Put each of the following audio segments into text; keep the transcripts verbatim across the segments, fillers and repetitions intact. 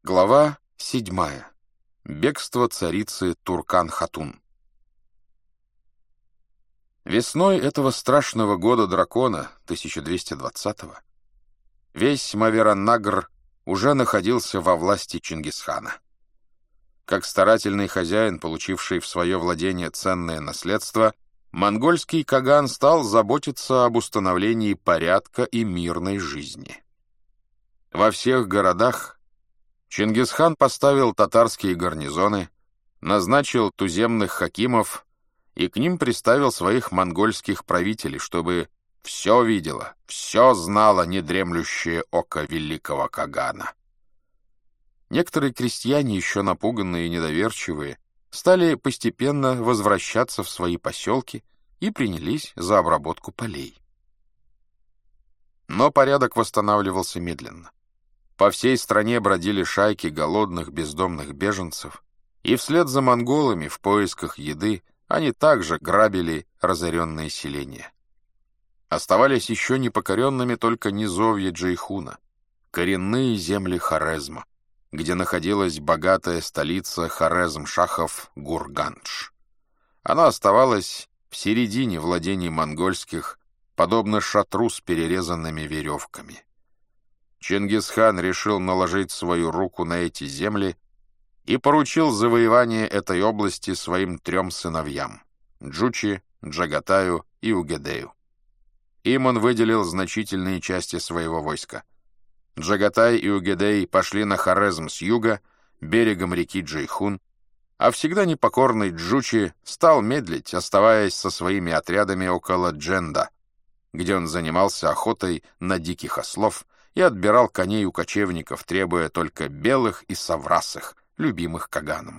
Глава седьмая. Бегство царицы Туркан-Хатун. Весной этого страшного года дракона, тысяча двести двадцатого, весь Мавераннагр уже находился во власти Чингисхана. Как старательный хозяин, получивший в свое владение ценное наследство, монгольский каган стал заботиться об установлении порядка и мирной жизни. Во всех городах Чингисхан поставил татарские гарнизоны, назначил туземных хакимов и к ним приставил своих монгольских правителей, чтобы все видело, все знало недремлющее око великого кагана. Некоторые крестьяне, еще напуганные и недоверчивые, стали постепенно возвращаться в свои поселки и принялись за обработку полей. Но порядок восстанавливался медленно. По всей стране бродили шайки голодных бездомных беженцев, и вслед за монголами в поисках еды они также грабили разоренные селения. Оставались еще непокоренными только низовья Джейхуна, коренные земли Хорезма, где находилась богатая столица Хорезм-Шахов Гургандж. Она оставалась в середине владений монгольских, подобно шатру с перерезанными веревками. Чингисхан решил наложить свою руку на эти земли и поручил завоевание этой области своим трем сыновьям — Джучи, Джагатаю и Угедею. Им он выделил значительные части своего войска. Джагатай и Угедей пошли на Хорезм с юга, берегом реки Джейхун, а всегда непокорный Джучи стал медлить, оставаясь со своими отрядами около Дженда, где он занимался охотой на диких ослов и отбирал коней у кочевников, требуя только белых и саврасых, любимых каганом.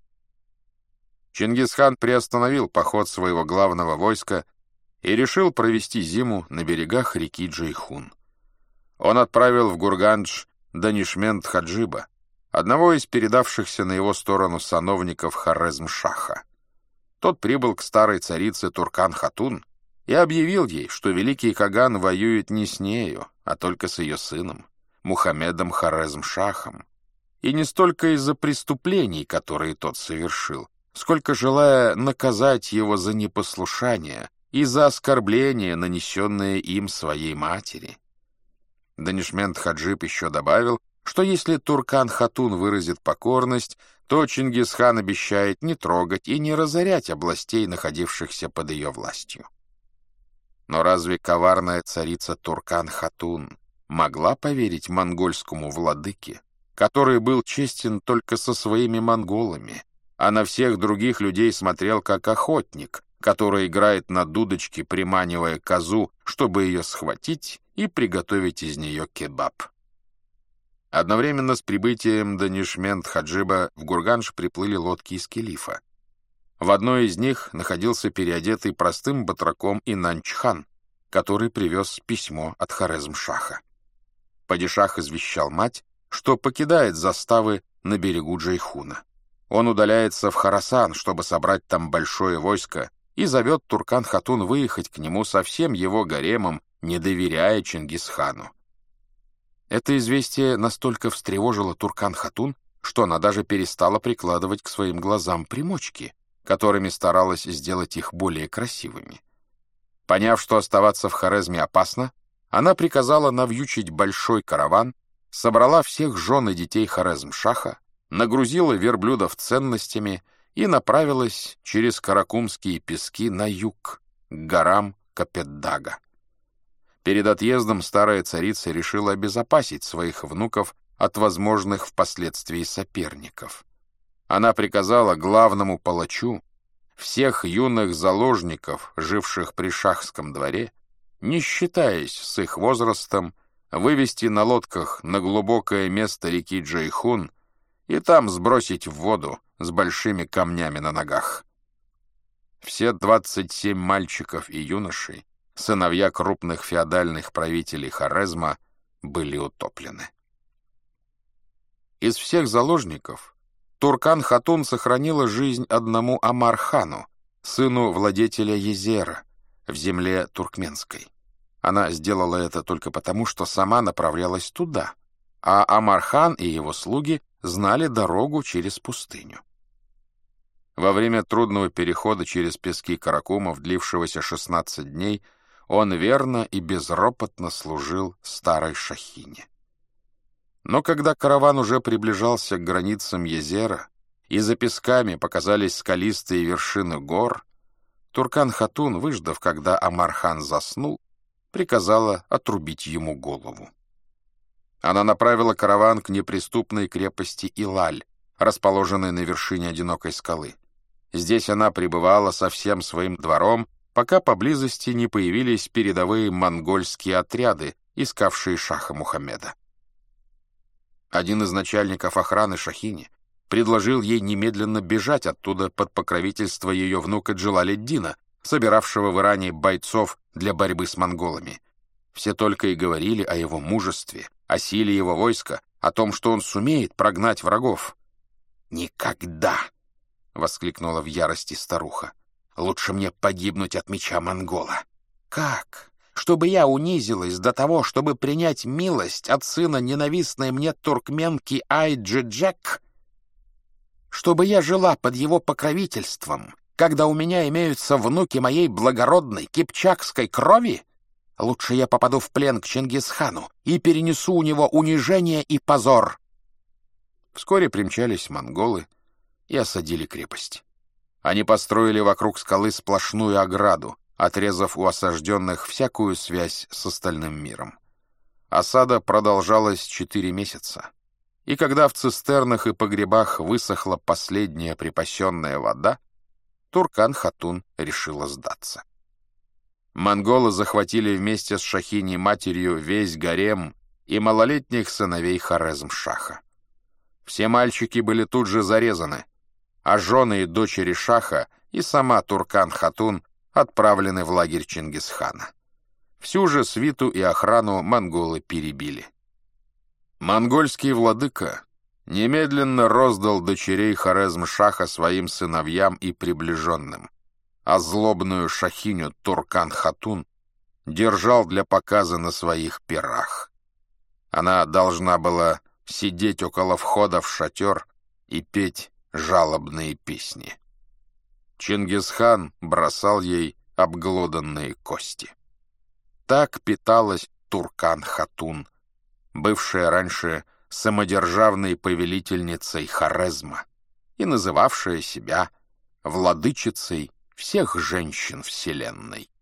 Чингисхан приостановил поход своего главного войска и решил провести зиму на берегах реки Джейхун. Он отправил в Гургандж Данишмент-Хаджиба, одного из передавшихся на его сторону сановников Хорезм-Шаха. Тот прибыл к старой царице Туркан-Хатун и объявил ей, что великий каган воюет не с нею, а только с ее сыном, Мухаммедом Хорезм-Шахом, и не столько из-за преступлений, которые тот совершил, сколько желая наказать его за непослушание и за оскорбление, нанесенное им своей матери. Данишмент-Хаджиб еще добавил, что если Туркан-Хатун выразит покорность, то Чингисхан обещает не трогать и не разорять областей, находившихся под ее властью. Но разве коварная царица Туркан-Хатун могла поверить монгольскому владыке, который был честен только со своими монголами, а на всех других людей смотрел как охотник, который играет на дудочке, приманивая козу, чтобы ее схватить и приготовить из нее кебаб? Одновременно с прибытием Данишмент-Хаджиба в Гургандж приплыли лодки из Келифа. В одной из них находился переодетый простым батраком Инанч-хан, который привез письмо от Хорезм-Шаха. Падишах извещал мать, что покидает заставы на берегу Джейхуна. Он удаляется в Хорасан, чтобы собрать там большое войско, и зовет Туркан-Хатун выехать к нему со всем его гаремом, не доверяя Чингисхану. Это известие настолько встревожило Туркан-Хатун, что она даже перестала прикладывать к своим глазам примочки, которыми старалась сделать их более красивыми. Поняв, что оставаться в Хорезме опасно, она приказала навьючить большой караван, собрала всех жен и детей Хорезм-Шаха, нагрузила верблюдов ценностями и направилась через Каракумские пески на юг, к горам Капетдага. Перед отъездом старая царица решила обезопасить своих внуков от возможных впоследствии соперников. Она приказала главному палачу всех юных заложников, живших при шахском дворе, не считаясь с их возрастом, вывести на лодках на глубокое место реки Джейхун и там сбросить в воду с большими камнями на ногах. Все двадцать семь мальчиков и юношей, сыновья крупных феодальных правителей Хорезма, были утоплены. Из всех заложников Туркан-Хатун сохранила жизнь одному Амар-хану, сыну владетеля Езера, в земле Туркменской. Она сделала это только потому, что сама направлялась туда, а Амар-хан и его слуги знали дорогу через пустыню. Во время трудного перехода через пески Каракумов, длившегося шестнадцать дней, он верно и безропотно служил старой шахине. Но когда караван уже приближался к границам Езера, и за песками показались скалистые вершины гор, Туркан-хатун, выждав, когда Омар-хан заснул, приказала отрубить ему голову. Она направила караван к неприступной крепости Илаль, расположенной на вершине одинокой скалы. Здесь она пребывала со всем своим двором, пока поблизости не появились передовые монгольские отряды, искавшие шаха Мухаммеда. Один из начальников охраны шахини предложил ей немедленно бежать оттуда под покровительство ее внука Джалаледдина, собиравшего в Иране бойцов для борьбы с монголами. Все только и говорили о его мужестве, о силе его войска, о том, что он сумеет прогнать врагов. «Никогда!» — воскликнула в ярости старуха. «Лучше мне погибнуть от меча монгола». «Как? Чтобы я унизилась до того, чтобы принять милость от сына ненавистной мне туркменки Айджи-Джек? Чтобы я жила под его покровительством, когда у меня имеются внуки моей благородной кипчакской крови? Лучше я попаду в плен к Чингисхану и перенесу у него унижение и позор». Вскоре примчались монголы и осадили крепость. Они построили вокруг скалы сплошную ограду, отрезав у осажденных всякую связь с остальным миром. Осада продолжалась четыре месяца, и когда в цистернах и погребах высохла последняя припасенная вода, Туркан-хатун решила сдаться. Монголы захватили вместе с шахиней-матерью весь гарем и малолетних сыновей Хорезм-шаха. Все мальчики были тут же зарезаны, а жены и дочери шаха и сама Туркан-хатун отправлены в лагерь Чингисхана. Всю же свиту и охрану монголы перебили. Монгольский владыка немедленно роздал дочерей Хорезм-шаха своим сыновьям и приближенным, а злобную шахиню Туркан-хатун держал для показа на своих пирах. Она должна была сидеть около входа в шатер и петь жалобные песни. Чингисхан бросал ей обглоданные кости. Так питалась Туркан-хатун, бывшая раньше самодержавной повелительницей Хорезма и называвшая себя владычицей всех женщин вселенной.